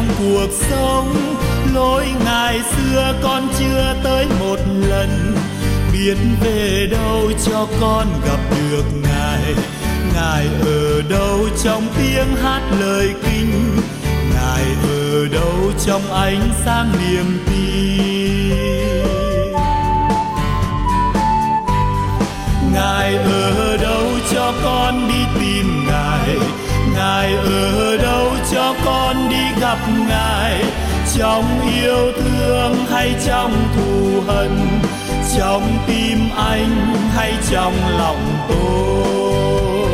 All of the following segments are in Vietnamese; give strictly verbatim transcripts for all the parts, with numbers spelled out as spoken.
trong cuộc sống. Lối ngày xưa con chưa tới một lần, biết về đâu cho con gặp được Ngài. Ngài ở đâu trong tiếng hát lời kinh, Ngài ở đâu trong ánh sáng niềm tin. Ngài ở đâu cho con đi tìm Ngài, Ngài ở đâu cho con đi gặp Ngài. Trong yêu thương hay trong thù hận, trong tim anh hay trong lòng tôi.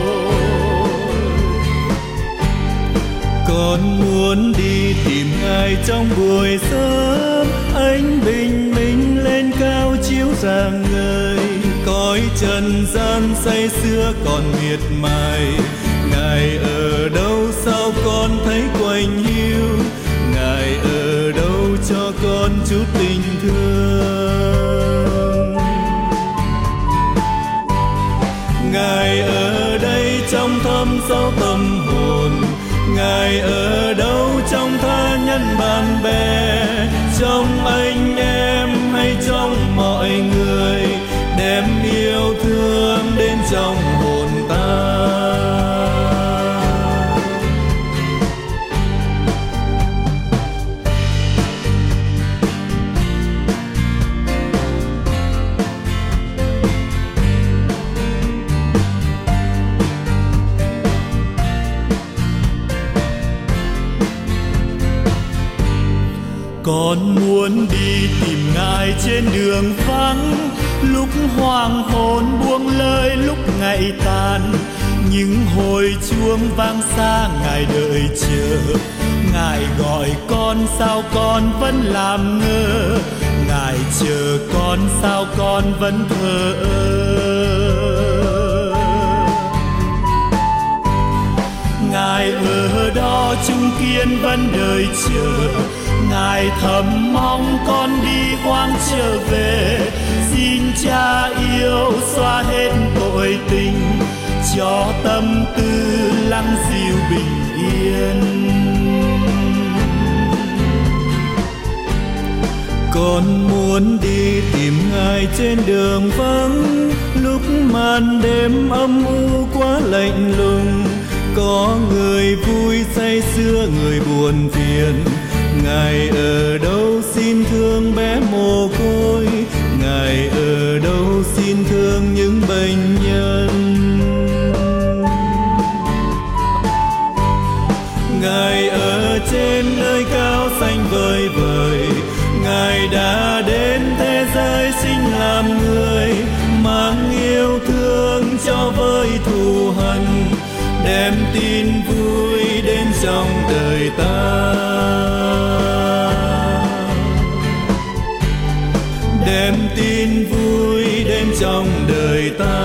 Con muốn đi tìm Ngài trong buổi sớm, ánh bình minh lên cao chiếu rạng ngời. Cõi trần gian say sưa còn miệt mài, Ngài ở đâu sao con thấy quạnh hiu. Ngài ở đâu cho con chút tình thương. Ngài ở đây trong thâm sâu tâm hồn, Ngài ở đâu trong tha nhân bạn bè, trong anh em hay trong mọi người, đem yêu thương đến trong hồn ta. Con muốn đi tìm Ngài trên đường vắng, lúc hoàng hôn buông lơi lúc ngày tàn. Những hồi chuông vang xa Ngài đợi chờ, Ngài gọi con sao con vẫn làm ngơ. Ngài chờ con sao con vẫn thờ ơ. Ngài ở đó chung kiên vẫn đợi chờ, Ngài thầm mong con đi hoang trở về. Xin Cha yêu xóa hết tội tình, cho tâm tư lắng dịu bình yên. Con muốn đi tìm Ngài trên đường vắng, lúc màn đêm âm u quá lạnh lùng. Có người vui say sưa người buồn phiền, Ngài ở đâu xin thương bé mồ côi. Ngài ở đâu xin thương những bệnh nhân. Ngài ở trên nơi cao xanh vời vời, Ngài đã đến thế giới sinh làm người, mang yêu thương cho với thù hận, đem tin vui đến trong đời ta. Đem tin vui đến trong đời ta.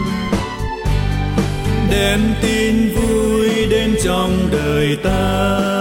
Đem tin vui đến trong đời ta.